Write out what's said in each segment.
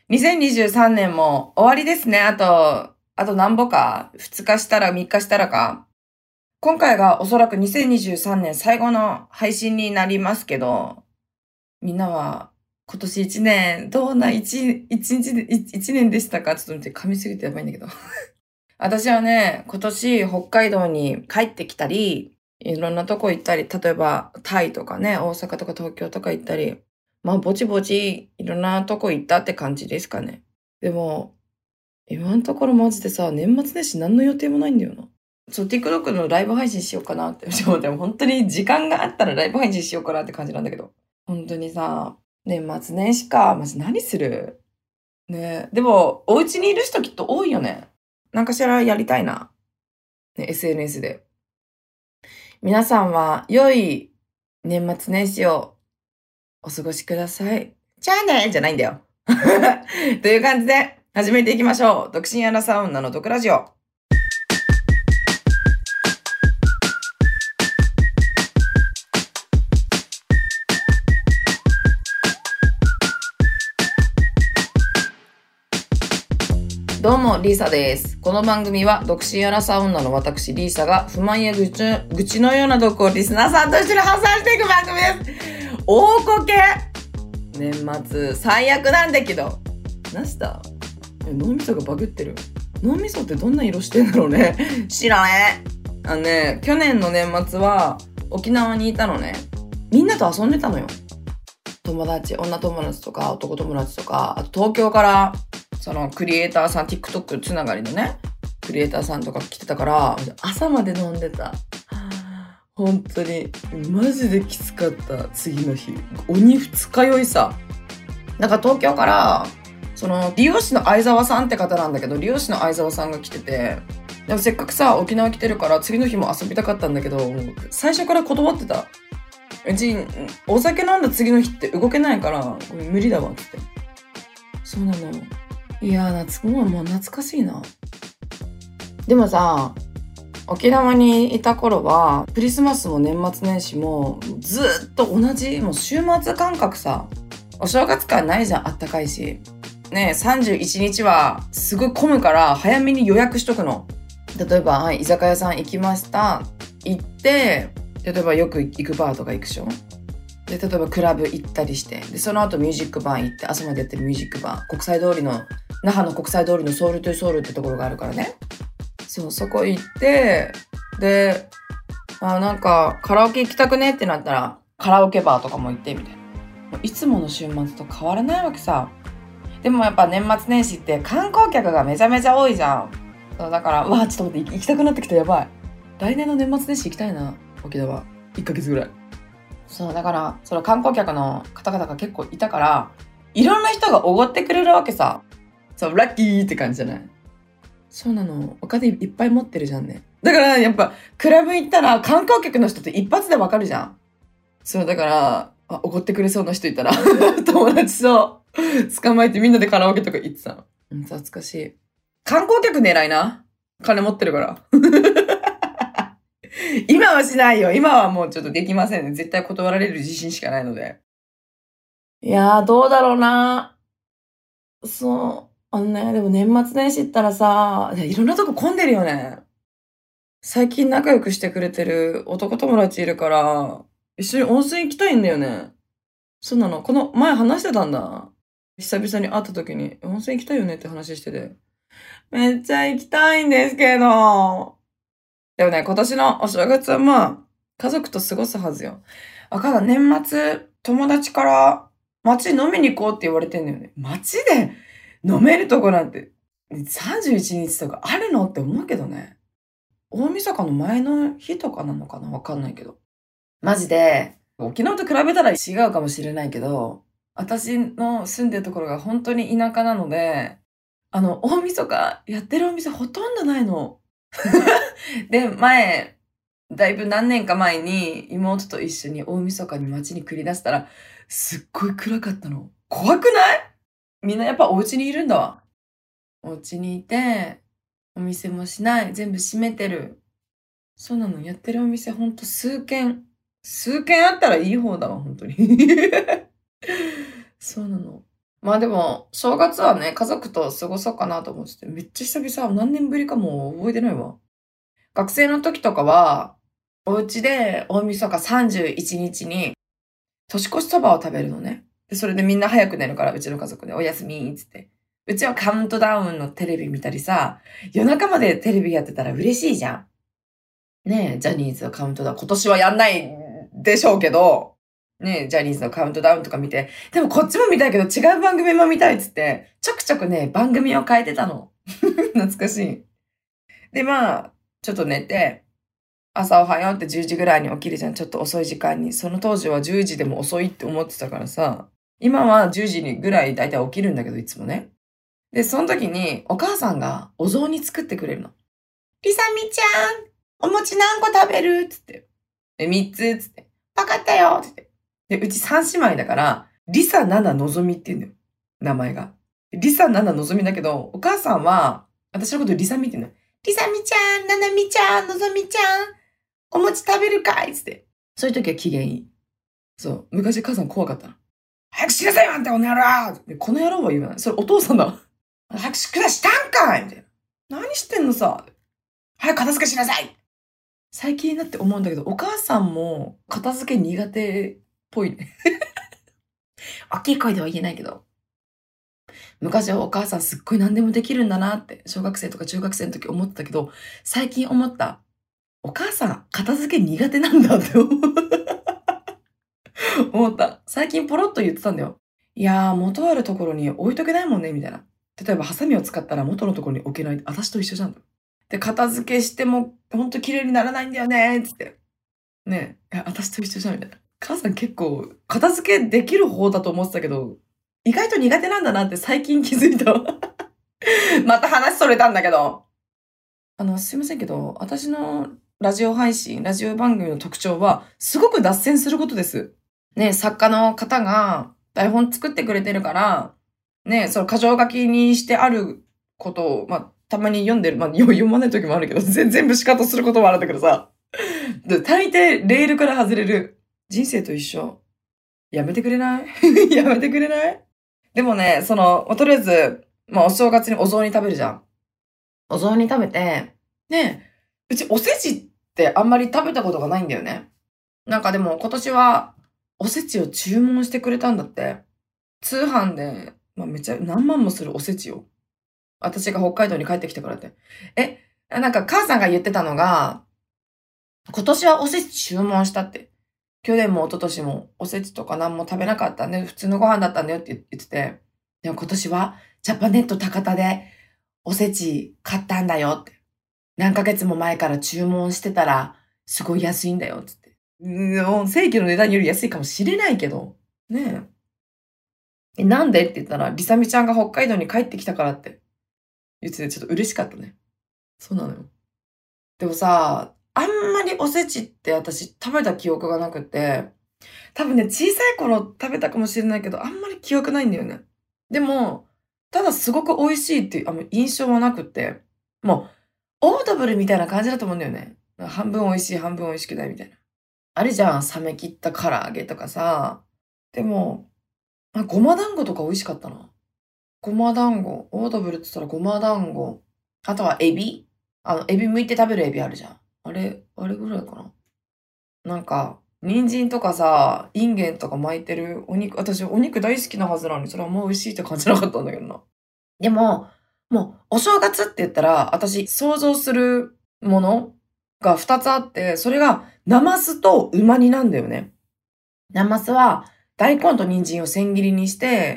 2023年も終わりですね。あと何歩か ?2 日したら3日したらか。今回がおそらく2023年最後の配信になりますけど、みんなは今年1年、どんな一年でしたか？ちょっと待って、噛みすぎてやばいんだけど。私はね、今年北海道に帰ってきたり、いろんなとこ行ったり、例えばタイとかね、大阪とか東京とか行ったり、まあぼちぼちいろんなとこ行ったって感じですかね。でも、今のところマジでさ、年末年始何の予定もないんだよな。そう、TikTok のライブ配信しようかなって。でも本当に時間があったらライブ配信しようかなって感じなんだけど。本当にさ、年末年始か。マジ何する？ね。でも、お家にいる人きっと多いよね。なんかしらやりたいな。ね、SNS で。皆さんは良い年末年始をお過ごしください。じゃあねじゃないんだよ。という感じで始めていきましょう。独身アナサウンナの毒ラジオ。どうも、リーサです。この番組は、独身アラサウンナの私、リーサが、不満や愚痴のような毒をリスナーさんと一緒に発散していく番組です。大こけ年末、最悪なんだけど。何した脳みそがバグってる。脳みそってどんな色してんだろうね。知らねえ。去年の年末は、沖縄にいたのね。みんなと遊んでたのよ。友達、女友達とか、男友達とか、あと東京から、そのクリエイターさん、TikTok つながりのね、クリエイターさんとか来てたから、朝まで飲んでた。本当に、マジできつかった、次の日。鬼二日酔いさ。なんか東京から、その、理容師の相沢さんって方なんだけど、理容師の相沢さんが来てて、でもせっかくさ、沖縄来てるから、次の日も遊びたかったんだけど、最初から断ってた。うち、お酒飲んだ次の日って動けないから、無理だわ、って。そうなの。いやー、もう懐かしいな。でもさ、沖縄にいた頃は、クリスマスも年末年始も、ずっと同じ、もう週末感覚さ。お正月感ないじゃん、あったかいし。ね、31日はすごい混むから早めに予約しとくの。例えば、はい、居酒屋さん行きました。行って、例えばよく行くバーとか行くでしょ。で、例えばクラブ行ったりして、で、その後ミュージックバー行って、朝までやってるミュージックバー、那覇の国際通りのソウルトゥソウルってところがあるからね。そう、そこ行って、で、なんかカラオケ行きたくねってなったら、カラオケバーとかも行ってみたいな。いつもの週末と変わらないわけさ。でもやっぱ年末年始って観光客がめちゃめちゃ多いじゃん。そうだから、ちょっと待って、行きたくなってきた、やばい。来年の年末年始行きたいな、沖縄。1ヶ月ぐらい。そう、だから、その観光客の方々が結構いたから、いろんな人がおごってくれるわけさ。そう、ラッキーって感じじゃない？そうなの。お金いっぱい持ってるじゃんね。だから、やっぱ、クラブ行ったら観光客の人って一発でわかるじゃん。そう、だから、おごってくれそうな人いたら、友達と捕まえてみんなでカラオケとか行ってたの。懐かしい。観光客狙いな。金持ってるから。今はしないよ。今はもうちょっとできませんね。絶対断られる自信しかないので。いやー、どうだろうな。そう。でも年末年始ったらさ、いろんなとこ混んでるよね。最近仲良くしてくれてる男友達いるから、一緒に温泉行きたいんだよね。そうなの。この前話してたんだ。久々に会った時に、温泉行きたいよねって話してて。めっちゃ行きたいんですけど。でもね、今年のお正月は家族と過ごすはずよ。年末、友達から街飲みに行こうって言われてんだよね。街で飲めるとこなんて31日とかあるのって思うけどね。大晦日の前の日とかなのかな、わかんないけど。マジで、沖縄と比べたら違うかもしれないけど、私の住んでるところが本当に田舎なので、大晦日やってるお店ほとんどないの。で、だいぶ何年か前に妹と一緒に大晦日に街に繰り出したら、すっごい暗かったの。怖くない？みんなやっぱお家にいるんだわ。お家にいて、お店もしない。全部閉めてる。そうなの。やってるお店ほんと数軒あったらいい方だわ、本当に。そうなの。 まあでも、正月はね、家族と過ごそうかなと思ってて、めっちゃ久々、何年ぶりかも覚えてないわ。学生の時とかは、お家で大晦日31日に年越しそばを食べるのね。で、それでみんな早く寝るから、うちの家族でおやすみーっつって。うちはカウントダウンのテレビ見たりさ、夜中までテレビやってたら嬉しいじゃん。ねえ、ジャニーズのカウントダウン。今年はやんないでしょうけど、ねえ、ジャニーズのカウントダウンとか見て、でもこっちも見たいけど違う番組も見たいっつって、ちょくちょくね、番組を変えてたの。懐かしい。で、まあ、ちょっと寝て、朝おはようって10時ぐらいに起きるじゃん。ちょっと遅い時間に。その当時は10時でも遅いって思ってたからさ、今は10時にぐらいだいたい起きるんだけど、いつもね。で、その時にお母さんがお雑煮作ってくれるの。りさみちゃん、お餅何個食べるつって。3つつって。わかったよつって。で、うち3姉妹だから、りさ、なな、のぞみって言うんだよ。名前が。りさ、なな、のぞみだけど、お母さんは、私のことりさみって言うんだよ。りさみちゃん、ななみちゃん、のぞみちゃん、お餅食べるかいつって。そういう時は機嫌いい。そう。昔母さん怖かったの。早くしなさいよあんた、この野郎でこの野郎は言わない。それお父さんだ。早く宿題したんかいみたいな。何してんのさ。早く片付けしなさい。最近になって思うんだけど、お母さんも片付け苦手っぽいね。大きい声では言えないけど。昔はお母さんすっごい何でもできるんだなって、小学生とか中学生の時思ってたけど、最近思った。お母さん、片付け苦手なんだって思った。最近ポロッと言ってたんだよ。いやー、元あるところに置いとけないもんね、みたいな。例えば、ハサミを使ったら元のところに置けない。私と一緒じゃん。で、片付けしても、ほんと綺麗にならないんだよね、つって。ねえ、私と一緒じゃん、みたいな。母さん結構、片付けできる方だと思ってたけど、意外と苦手なんだなって最近気づいた。また話それたんだけど。すいませんけど、私のラジオ配信、ラジオ番組の特徴は、すごく脱線することです。ね、作家の方が台本作ってくれてるから、ね、その箇条書きにしてあることを、まあ、たまに読んでる、まあ、読まない時もあるけど、全部仕方することもあるんだけどさ。大抵レールから外れる。人生と一緒。やめてくれないやめてくれないでもね、とりあえず、まあ、お正月にお雑煮食べるじゃん。お雑煮食べて、ね、うちおせちってあんまり食べたことがないんだよね。なんかでも今年はおせちを注文してくれたんだって。通販で、まあ、めっちゃ何万もするおせちを。私が北海道に帰ってきたからって。なんか母さんが言ってたのが、今年はおせち注文したって。去年も一昨年もおせちとか何も食べなかったんで、普通のご飯だったんだよって言ってて。でも今年はジャパネット高田でおせち買ったんだよって。何ヶ月も前から注文してたら、すごい安いんだよって言って。正規の値段より安いかもしれないけど。ねえ。なんでって言ったら、りさみちゃんが北海道に帰ってきたからって言ってて、ちょっと嬉しかったね。そうなのよ。でもさ、あんまりおせちって私食べた記憶がなくて、多分ね、小さい頃食べたかもしれないけど、あんまり記憶ないんだよね。でも、ただすごく美味しいっていう印象はなくって、もう、オードブルみたいな感じだと思うんだよね。半分美味しい、半分美味しくないみたいな。あれじゃん、冷め切った唐揚げとかさ。でも、ごま団子とか美味しかったな。ごま団子。オードブルって言ったらごま団子。あとはエビ。エビ剥いて食べるエビあるじゃん。あれぐらいかな。なんか、人参とかさ、インゲンとか巻いてるお肉、私お肉大好きなはずなのに、それはあんま美味しいって感じなかったんだけどな。でも、もう、お正月って言ったら、私、想像するものが2つあって、それが、ナマスと馬煮なんだよね。ナマスは、大根と人参を千切りにして、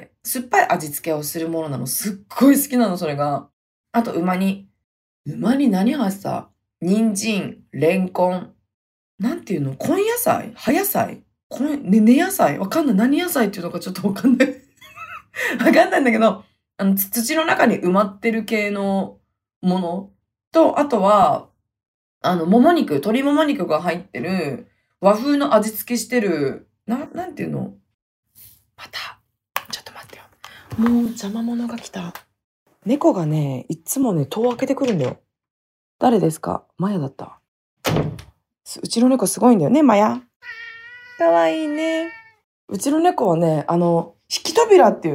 酸っぱい味付けをするものなの。すっごい好きなの、それが。あと、馬煮。馬煮何入ってた？人参、レンコン。なんていうの？根野菜？葉野菜？根野菜？わかんない。何野菜っていうのかちょっとわかんない。わかんないんだけど、土の中に埋まってる系のものと、あとは、鶏もも肉が入ってる、和風の味付けしてる、なんていうの？また、ちょっと待ってよ。もう邪魔者が来た。猫がね、いつもね、戸を開けてくるんだよ。誰ですか？マヤだった。うちの猫すごいんだよね、マヤ。かわいいね。うちの猫はね、引き扉っていうの。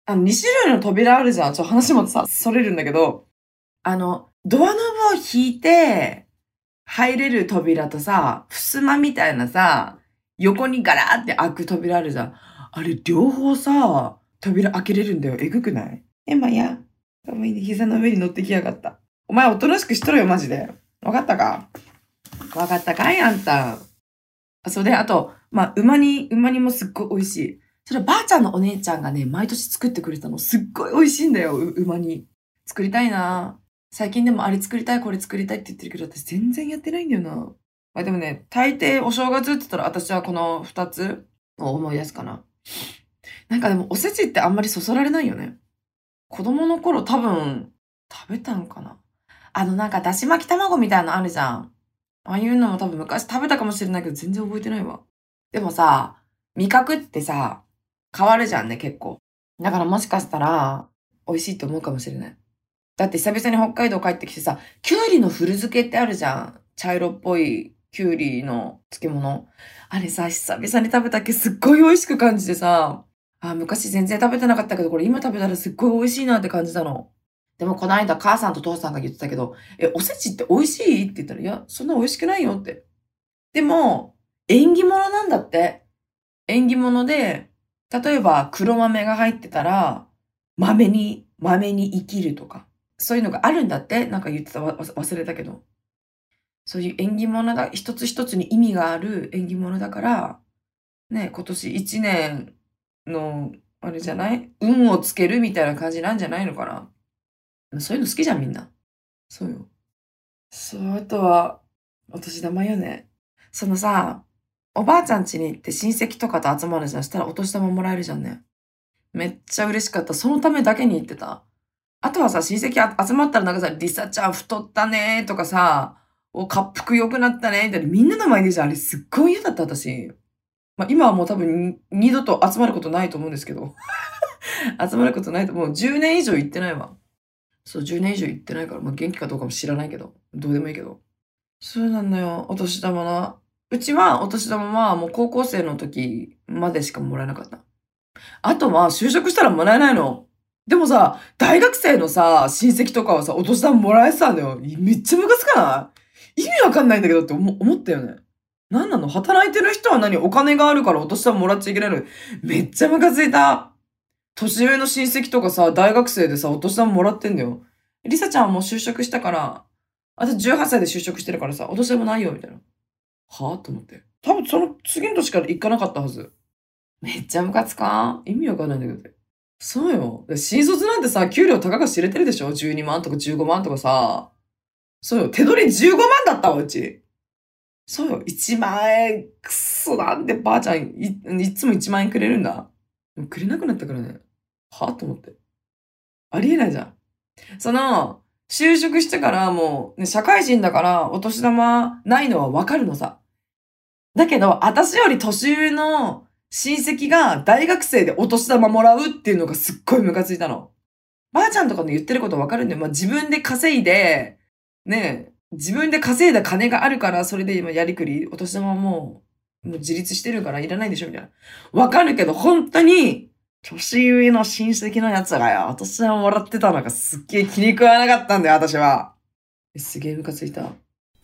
2種類の扉あるじゃん。話もさ、それるんだけど、ドアノブを引いて、入れる扉とさ、襖みたいなさ、横にガラーって開く扉あるじゃん。あれ、両方さ、扉開けれるんだよ。えぐくない？マヤ。かわいいね。膝の上に乗ってきやがった。お前おとなしくしとるよ、マジで。わかったか？わかったかいあんた。それで、あと、馬煮もすっごい美味しい。それはばあちゃんのお姉ちゃんがね、毎年作ってくれたの。すっごい美味しいんだよ、馬煮。作りたいな。最近でもあれ作りたい、これ作りたいって言ってるけど、私全然やってないんだよな。でもね、大抵お正月って言ったら私はこの2つを思い出すかな。なんかでもおせちってあんまりそそられないよね。子供の頃多分食べたんかな。なんかだし巻き卵みたいなのあるじゃん。ああいうのも多分昔食べたかもしれないけど全然覚えてないわ。でもさ、味覚ってさ、変わるじゃんね、結構。だからもしかしたら美味しいと思うかもしれない。だって久々に北海道帰ってきてさ、きゅうりの古漬けってあるじゃん。茶色っぽいきゅうりの漬物。あれさ、久々に食べたっけすっごい美味しく感じてさ、昔全然食べてなかったけど、これ今食べたらすっごい美味しいなって感じたの。でもこの間母さんと父さんが言ってたけど、おせちって美味しいって言ったら、いや、そんな美味しくないよって。でも、縁起物なんだって。縁起物で、例えば黒豆が入ってたら、豆に生きるとか。そういうのがあるんだって。なんか言ってた。忘れたけど。そういう縁起物だ。一つ一つに意味がある縁起物だから、ね、今年一年の、あれじゃない？運をつけるみたいな感じなんじゃないのかな。そういうの好きじゃん、みんな。そうよ。そう、あとは、お年玉よね。そのさ、おばあちゃん家に行って親戚とかと集まるじゃん。したらお年玉もらえるじゃんね。めっちゃ嬉しかった。そのためだけに行ってた。あとはさ、親戚集まったらなんかさ、リサちゃん太ったねとかさ、滑腹良くなったねみたいな、みんなの前でじゃん。あれすっごい嫌だった、私。今はもう多分二度と集まることないと思うんですけど。集まることないと、もう10年以上行ってないわ。そう、10年以上行ってないから、元気かどうかも知らないけど。どうでもいいけど。そうなんだよ、お年玉な。うちはお年玉はもう高校生の時までしかもらえなかった。あとは就職したらもらえないの。でもさ、大学生のさ、親戚とかはさ、お年玉もらえてたんだよ。めっちゃムカつかない？意味わかんないんだけどって思ったよね。なんなの？働いてる人は何？お金があるからお年玉もらっちゃいけないの？めっちゃムカついた。年上の親戚とかさ、大学生でさ、お年玉もらってんだよ。リサちゃんはもう就職したから、私18歳で就職してるからさ、お年玉ないよ、みたいな。はぁと思って。多分その次の年から行かなかったはず。めっちゃムカつかん？意味わかんないんだけど。そうよ。新卒なんてさ、給料高が知れてるでしょ？ 12 万とか15万とかさ。そうよ。手取り15万だったわ、うち。そうよ。1万円、くそ、なんでばあちゃんいつも1万円くれるんだ？もうくれなくなったからね。はぁと思って。ありえないじゃん。就職してからもう、ね、社会人だからお年玉ないのはわかるのさ。だけど、私より年上の親戚が大学生でお年玉もらうっていうのがすっごいムカついたの。ばあちゃんとかの言ってることわかるんだよ。自分で稼いで、ね、自分で稼いだ金があるから、それで今やりくり、お年玉はもう自立してるからいらないでしょみたいな。わかるけど、本当に、年上の親戚のやつがよ、お年玉もらってたのがすっげえ気に食わなかったんだよ、私は。すげえムカついた。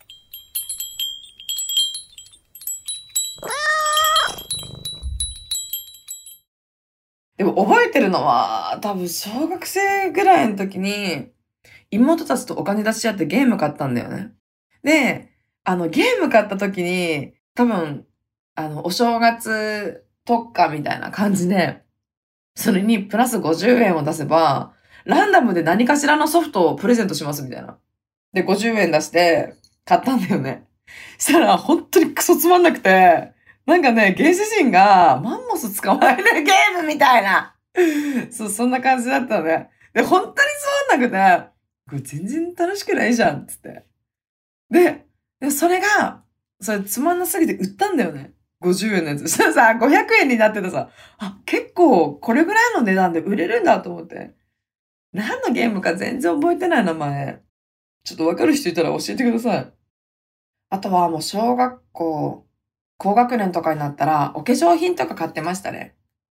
でも覚えてるのは、多分小学生ぐらいの時に、妹たちとお金出し合ってゲーム買ったんだよね。で、ゲーム買った時に、多分、お正月特価みたいな感じで、それにプラス50円を出せば、ランダムで何かしらのソフトをプレゼントしますみたいな。で、50円出して買ったんだよね。したら、本当にクソつまんなくて、なんかね、原始人がマンモス捕まえるゲームみたいな。そう、そんな感じだったのね。で、本当につまんなくて、これ全然楽しくないじゃん、つって。で、それつまんなすぎて売ったんだよね。50円のやつ。そしたらさ、500円になってたさ、結構これぐらいの値段で売れるんだと思って。何のゲームか全然覚えてない名前。ちょっとわかる人いたら教えてください。あとはもう小学校、高学年とかになったらお化粧品とか買ってましたね。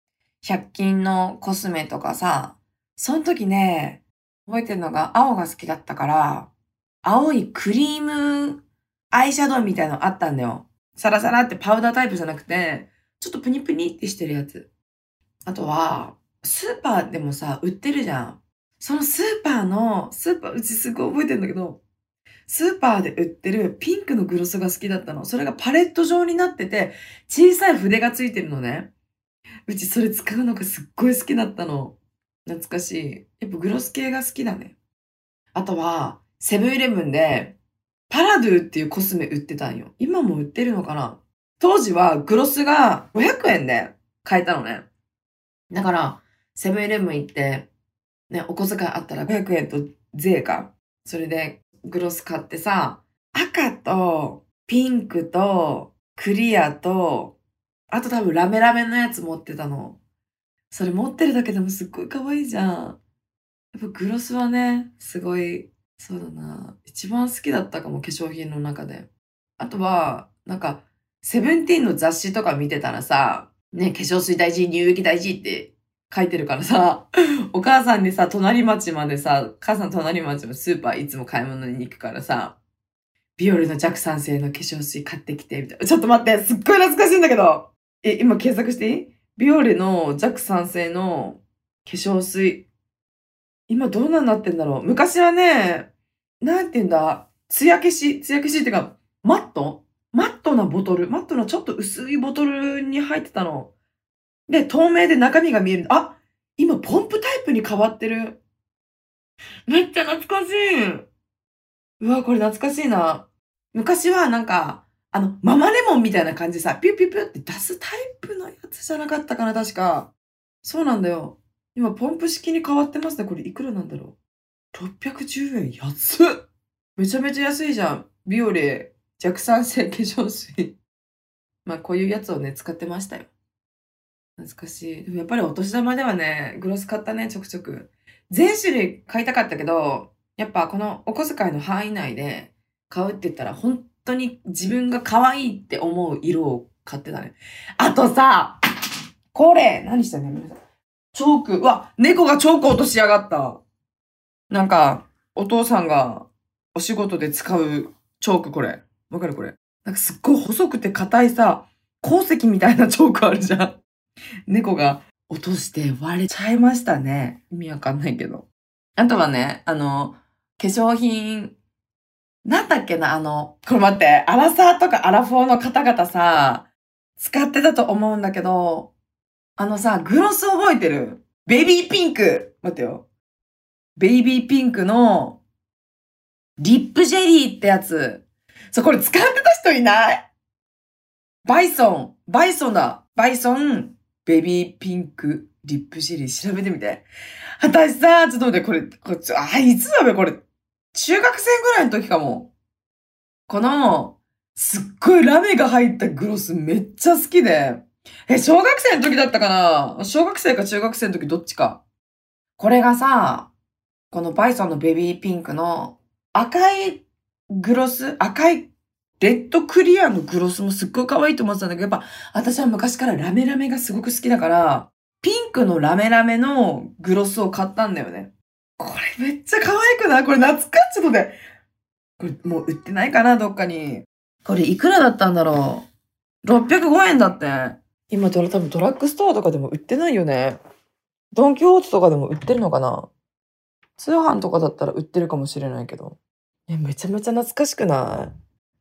100均のコスメとかさ、その時ね、覚えてるのが青が好きだったから、青いクリームアイシャドウみたいなのあったんだよ。サラサラってパウダータイプじゃなくて、ちょっとプニプニってしてるやつ。あとは、スーパーでもさ、売ってるじゃん。そのスーパー、うちすごい覚えてるんだけど、スーパーで売ってるピンクのグロスが好きだったの。それがパレット状になってて、小さい筆がついてるのね。うちそれ使うのがすっごい好きだったの。懐かしい。やっぱグロス系が好きだね。あとは、セブンイレブンで、パラドゥっていうコスメ売ってたんよ。今も売ってるのかな。当時はグロスが500円で買えたのね。だから、セブンイレブン行って、ね、お小遣いあったら500円と税か。それでグロス買ってさ、赤とピンクとクリアと、あと多分ラメラメのやつ持ってたの。それ持ってるだけでもすっごい可愛いじゃん。やっぱグロスはね、すごい、そうだな。一番好きだったかも、化粧品の中で。あとは、なんか、セブンティーンの雑誌とか見てたらさ、ね、化粧水大事、乳液大事って書いてるからさ、お母さんにさ、隣町までさ、母さん隣町のスーパーいつも買い物に行くからさ、ビオレの弱酸性の化粧水買ってきて、みたいな。ちょっと待って、すっごい懐かしいんだけど。今検索していい？ビオレの弱酸性の化粧水。今どんなになってんだろう。昔はね、なんて言うんだ、艶消しっていうか、マットなボトル、マットのちょっと薄いボトルに入ってたの。で、透明で中身が見える。あ、今ポンプタイプに変わってる。めっちゃ懐かしい。うわ、これ懐かしいな。昔はなんか、ママレモンみたいな感じでさ、ピュピュピュって出すタイプのやつじゃなかったかな、確か。そうなんだよ。今、ポンプ式に変わってますね。これいくらなんだろう。610円。安っ。めちゃめちゃ安いじゃん。ビオレ弱酸性化粧水。まあ、こういうやつをね、使ってましたよ。懐かしい。でもやっぱりお年玉ではね、グロス買ったね、ちょくちょく。全種類買いたかったけど、やっぱこのお小遣いの範囲内で買うって言ったら、本当に自分が可愛いって思う色を買ってたね。あとさ、これ何したんだよ、チョーク。うわ、猫がチョーク落としやがった。なんか、お父さんがお仕事で使うチョークこれ。わかるこれ。なんかすっごい細くて硬いさ、鉱石みたいなチョークあるじゃん。猫が落として割れちゃいましたね。意味わかんないけど。あとはね、化粧品、なんだっけな、これ待って、アラサーとかアラフォーの方々さ、使ってたと思うんだけど、グロス覚えてる？ベイビーピンク。待ってよ。ベイビーピンクの、リップジェリーってやつ。そう、これ使ってた人いない？バイソンだ。バイソン、ベビーピンク、リップジェリー調べてみて。私さ、ちょっと待って、いつだべ、これ。中学生ぐらいの時かも。この、すっごいラメが入ったグロスめっちゃ好きで。小学生の時だったかな？小学生か中学生の時どっちか。これがさ、このバイソンのベビーピンクの赤いグロス、赤いレッドクリアのグロスもすっごい可愛いと思ってたんだけど、やっぱ私は昔からラメラメがすごく好きだから、ピンクのラメラメのグロスを買ったんだよね。これめっちゃ可愛くない？これ懐かしい。ちょっとね。これもう売ってないかなどっかに。これいくらだったんだろう？ 605 円だって。今多分ドラッグストアとかでも売ってないよね。ドンキホーテとかでも売ってるのかな？通販とかだったら売ってるかもしれないけど。めちゃめちゃ懐かしくない？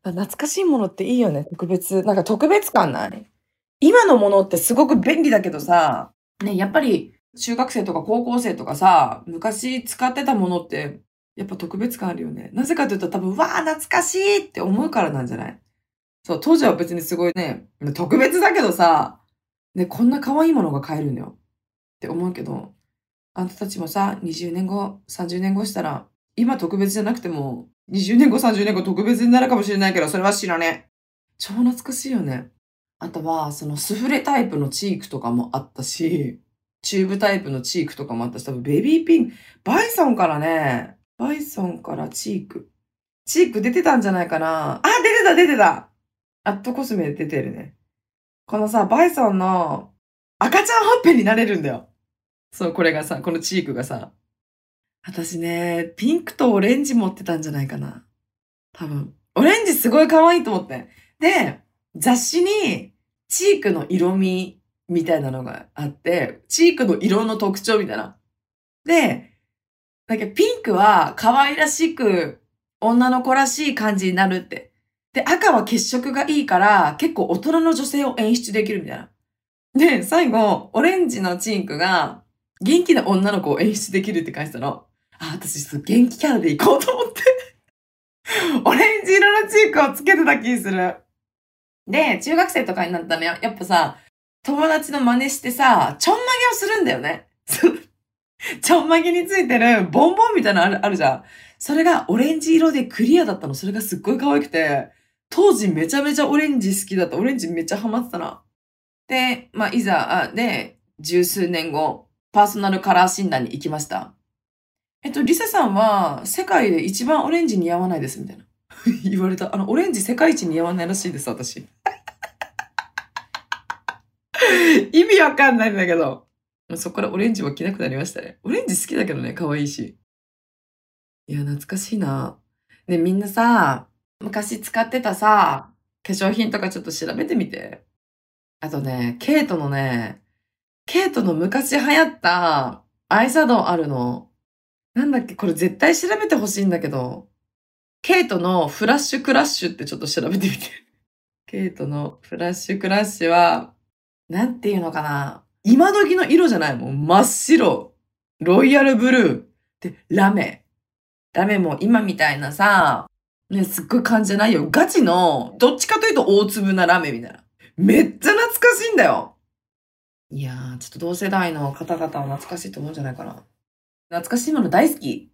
懐かしいものっていいよね。なんか特別感ない？今のものってすごく便利だけどさ、ね、やっぱり中学生とか高校生とかさ、昔使ってたものって、やっぱ特別感あるよね。なぜかというと多分、わー懐かしいって思うからなんじゃない？そう、当時は別にすごいね、特別だけどさ、ね、こんな可愛いものが買えるんだよって思うけど、あんたたちもさ、20年後、30年後したら、今特別じゃなくても、20年後、30年後特別になるかもしれないけど、それは知らねえ。超懐かしいよね。あとは、そのスフレタイプのチークとかもあったし、チューブタイプのチークとかもあったし、多分ベビーピンク、バイソンからチーク。チーク出てたんじゃないかな。出てたアットコスメで出てるね。このさ、バイソンの赤ちゃんほっぺになれるんだよ。そう、これがさ、このチークがさ。私ね、ピンクとオレンジ持ってたんじゃないかな。多分。オレンジすごい可愛いと思って。で、雑誌にチークの色味みたいなのがあって、チークの色の特徴みたいな。で、だけどピンクは可愛らしく女の子らしい感じになるって。で、赤は血色がいいから結構大人の女性を演出できるみたいな。で、最後、オレンジのチークが元気な女の子を演出できるって書いてたの。あ、私ちょっと元気キャラで行こうと思って。オレンジ色のチークをつけてた気する。で、中学生とかになったらやっぱさ、友達の真似してさ、ちょんまげをするんだよね。ちょんまげについてるボンボンみたいなのあるじゃん。それがオレンジ色でクリアだったの。それがすっごい可愛くて、当時めちゃめちゃオレンジ好きだった。オレンジめっちゃハマってたな。で、いざ、十数年後、パーソナルカラー診断に行きました。リサさんは世界で一番オレンジ似合わないです、みたいな。言われた。オレンジ世界一似合わないらしいです、私。意味わかんないんだけど。そこからオレンジは着なくなりましたね。オレンジ好きだけどね、可愛いし。いや、懐かしいな。ね、みんなさ、昔使ってたさ、化粧品とかちょっと調べてみて。あとね、ケイトの昔流行ったアイシャドウあるの。なんだっけ、これ絶対調べてほしいんだけど。ケイトのフラッシュクラッシュってちょっと調べてみて。ケイトのフラッシュクラッシュは、なんていうのかな。今時の色じゃないもん。真っ白。ロイヤルブルー。で、ラメ。ラメも今みたいなさ、ね、すっごい感じじゃないよ。ガチの、どっちかというと大粒なラメみたいな。めっちゃ懐かしいんだよ。いやー、ちょっと同世代の方々は懐かしいと思うんじゃないかな。懐かしいもの大好き。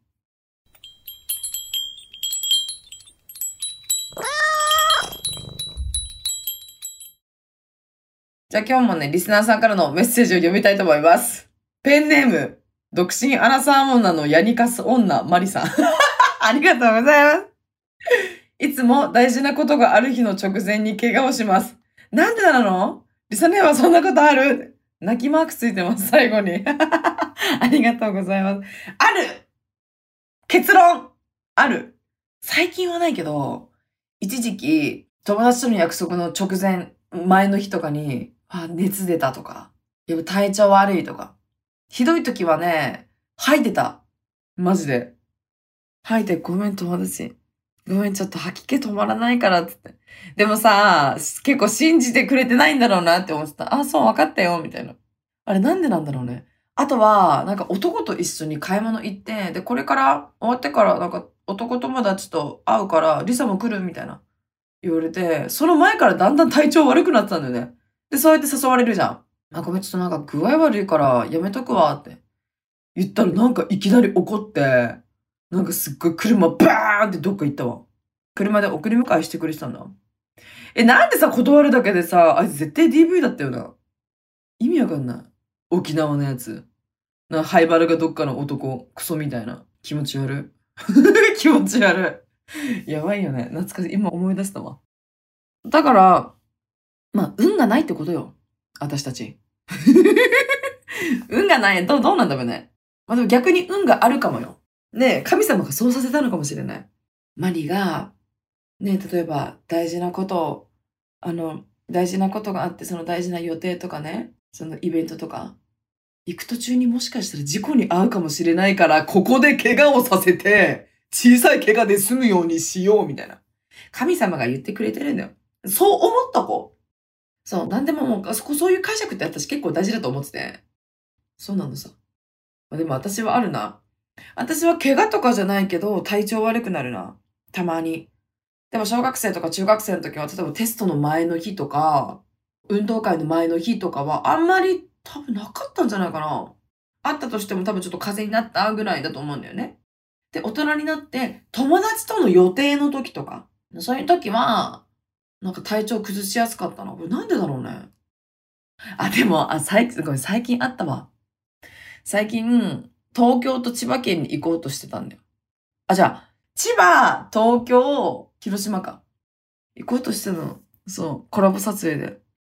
じゃあ今日もね、リスナーさんからのメッセージを読みたいと思います。ペンネーム、独身アラサー女のヤニカス女、マリさん。ありがとうございます。いつも大事なことがある日の直前に怪我をします。なんでなの？リサ姉はそんなことある？泣きマークついてます、最後に。ありがとうございます。ある！結論！ある。最近はないけど、一時期、友達との約束の直前、前の日とかに、熱出たとか、体調悪いとか。ひどい時はね、吐いてた。マジで。吐いて、ごめん友達。ごめん、ちょっと吐き気止まらないからって言って。でもさ、結構信じてくれてないんだろうなって思ってた。あ、そう、分かったよ、みたいな。あれなんでなんだろうね。あとは、なんか男と一緒に買い物行って、で、これから終わってから、なんか男友達と会うから、リサも来るみたいな。言われて、その前からだんだん体調悪くなってたんだよね。で、そうやって誘われるじゃん。あ、ごめん、ちょっとなんか具合悪いからやめとくわって言ったらなんかいきなり怒って、なんかすっごい車バーンってどっか行ったわ。車で送り迎えしてくれてたんだ。なんでさ、断るだけでさ、あいつ絶対 DV だったよな。意味わかんない。沖縄のやつ。ハイバルがどっかの男、クソみたいな。気持ち悪い。気持ち悪い。やばいよね。懐かしい。今思い出したわ。だから、運がないってことよ。私たち。運がない。どうなんだろうね。でも逆に運があるかもよ。ね、神様がそうさせたのかもしれない。マリが、ね、例えば大事なことがあって、その大事な予定とかね、そのイベントとか、行く途中にもしかしたら事故に遭うかもしれないから、ここで怪我をさせて、小さい怪我で済むようにしよう、みたいな。神様が言ってくれてるんだよ。そう思った子。そう、なんでももう、そういう解釈って私結構大事だと思ってて。そうなのさ。でも私はあるな。私は怪我とかじゃないけど、体調悪くなるな。たまに。でも小学生とか中学生の時は、例えばテストの前の日とか、運動会の前の日とかは、あんまり多分なかったんじゃないかな。あったとしても多分ちょっと風邪になったぐらいだと思うんだよね。で、大人になって、友達との予定の時とか、そういう時は、なんか体調崩しやすかったな。これなんでだろうね。でも、最近あったわ。最近、東京と千葉県に行こうとしてたんだよ。じゃあ、千葉、東京、広島か。行こうとしてたの。そう、コラボ撮影で。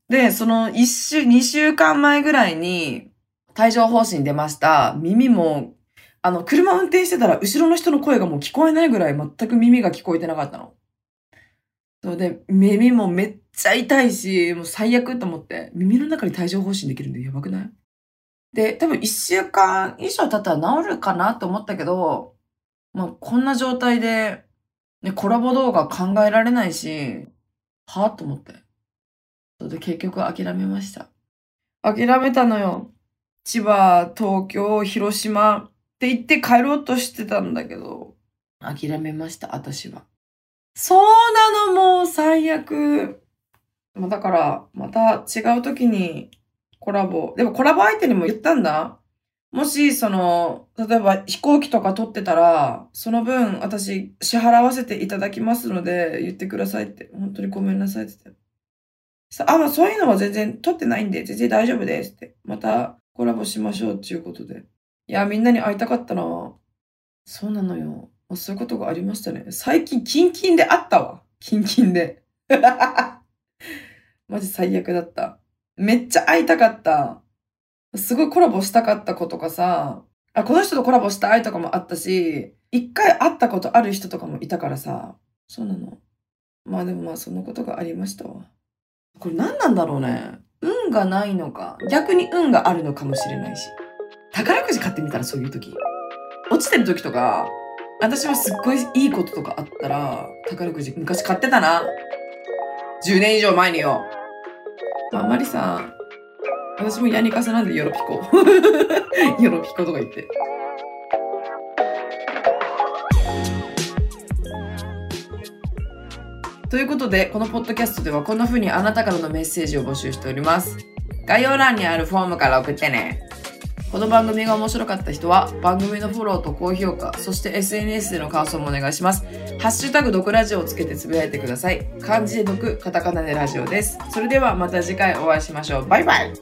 で、その2週間前ぐらいに帯状疱疹出ました。耳も、車運転してたら後ろの人の声がもう聞こえないぐらい全く耳が聞こえてなかったの。そうで、耳もめっちゃ痛いし、もう最悪と思って、耳の中に帯状疱疹できるんでやばくない？で、多分1週間以上経ったら治るかなと思ったけど、こんな状態で、ね、コラボ動画考えられないし、はぁと思って。それで結局諦めました。諦めたのよ。千葉、東京、広島って言って帰ろうとしてたんだけど、諦めました、私は。そうなの、もう最悪。だから、また違う時にコラボ。でもコラボ相手にも言ったんだ。もし、例えば飛行機とか取ってたら、その分私支払わせていただきますので、言ってくださいって。本当にごめんなさいって言って。そういうのは全然取ってないんで、全然大丈夫ですって。またコラボしましょうっていうことで。いや、みんなに会いたかったな。そうなのよ。そういうことがありましたね。最近、キンキンで会ったわ。キンキンで。マジ最悪だった。めっちゃ会いたかった。すごいコラボしたかった子とかさ、この人とコラボしたいとかもあったし、一回会ったことある人とかもいたからさ、そうなの。でもそんなことがありましたわ。これ何なんだろうね。運がないのか、逆に運があるのかもしれないし。宝くじ買ってみたらそういう時。落ちてる時とか、私はすっごいいいこととかあったら、宝くじ昔買ってたな。10年以上前によ。あんまりさ、私もヤニカサなんでヨロピコ。ヨロピコとか言って。ということで、このポッドキャストではこんな風にあなたからのメッセージを募集しております。概要欄にあるフォームから送ってね。この番組が面白かった人は番組のフォローと高評価、そして SNS での感想もお願いします。ハッシュタグ毒ラジオをつけてつぶやいてください。漢字で毒、カタカナでラジオです。それではまた次回お会いしましょう。バイバイ。